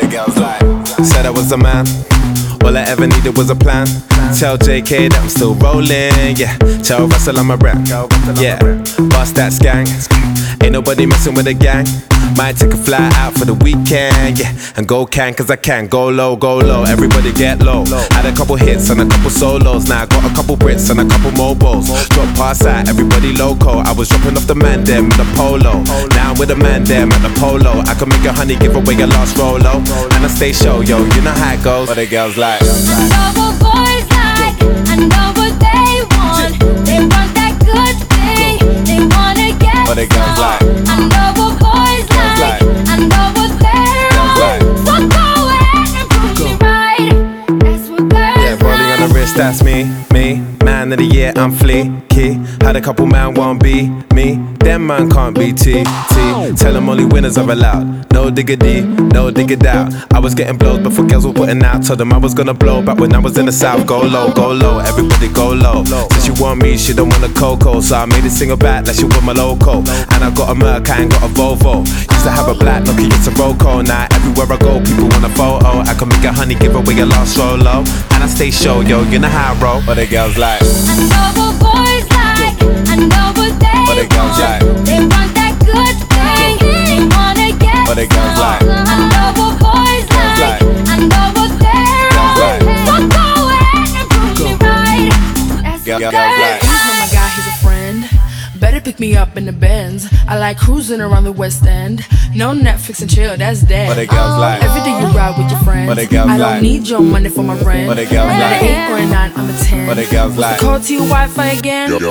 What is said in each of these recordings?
the girls like. Said I was a man, all I ever needed was a plan. Tell JK that I'm still rolling, yeah. Tell Russell I'm a rap, yeah. Bust that skank, ain't nobody messing with the gang. Might take a fly out for the weekend, yeah. And go cause I can. Go low, everybody get low. Had a couple hits and a couple solos. Now I got a couple Brits and a couple mobiles. Drop pass out, everybody loco. I was dropping off the man them with the polo. Now I'm with the man them at the polo. I can make a honey give away your last Rolo. And I stay show, yo, you know how it goes. What the girls like. I know what boys like, I know what they want. They want that good thing, they wanna get What the girls like. I know what boys like, I know what they're on. So go ahead and prove me right. That's what girls Yeah, rolling on the wrist, that's me. Man of the year, I'm fleeky. Had a couple man won't be me. Them man can't be T. Tell them only winners are allowed. No diggity, no diggity out. I was getting blows before girls were putting out. Told them I was gonna blow back when I was in the south. Go low, everybody go low. Since she want me, she don't want a cocoa. So I made it single back like she want my loco. And I got a Merc, I ain't got a Volvo. Used to have a black Nokia, it's a Roco. Now everywhere I go, people want a photo. I can make a honey, give away a last Rolo. And I stay show, yo, you know how I roll. What the girls like. I know what boys like, I know what they What the girls like. They want that good thing, they wanna get What the girls like. I know what boys like, I know what they're on. So go ahead and prove me right. That's what girls like. He's not my guy, he's a friend. Better pick me up in the Benz. I like cruising around the West End. No Netflix and chill, that's dead. What the girls like. Every day you ride with your friends. What the girls I don't like. need your money for my rent. What the girls I'm like. an 8 or a 9, I'm a 10. What the girls like. Call to your Wi-Fi again. I know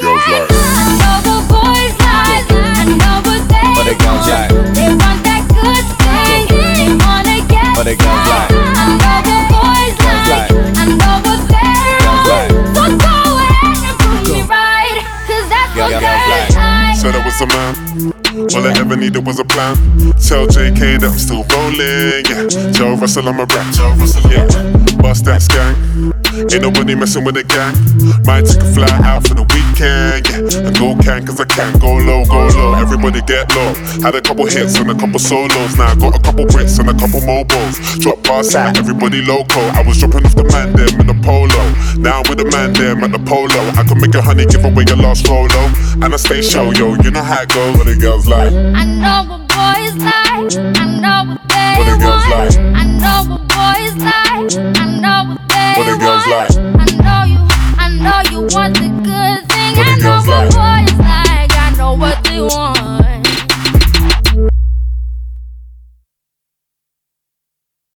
what boys like, I know what they What the girls like. They want that good thing, they wanna get What the girls like. I know what boys like, I know what they're on. So go ahead and prove me right, 'cause that's what girls like. Said I was a man, all I ever needed was a plan. Tell JK that I'm still rolling, yeah. Tell Russell I'm a rap, yeah. Bust that skank, ain't nobody messing with the gang. Might take a fly out for the weekend, yeah. And go cause I can. Go low, everybody get low. Had a couple hits and a couple solos. Now I got a couple Brits and a couple mobiles. Drop pass out, everybody loco. I was dropping off the man them in the polo. Now I'm with the man them at the polo. I can make a honey, give away your last Rolo. And I stay show, yo, you know how it goes. What the girls like. I know what boys like, I know what they What the girls want. like. I know what boys like, I know what they What the girls want. like. I know you want the good thing. What the I know girls what like. boys like, I know what they want.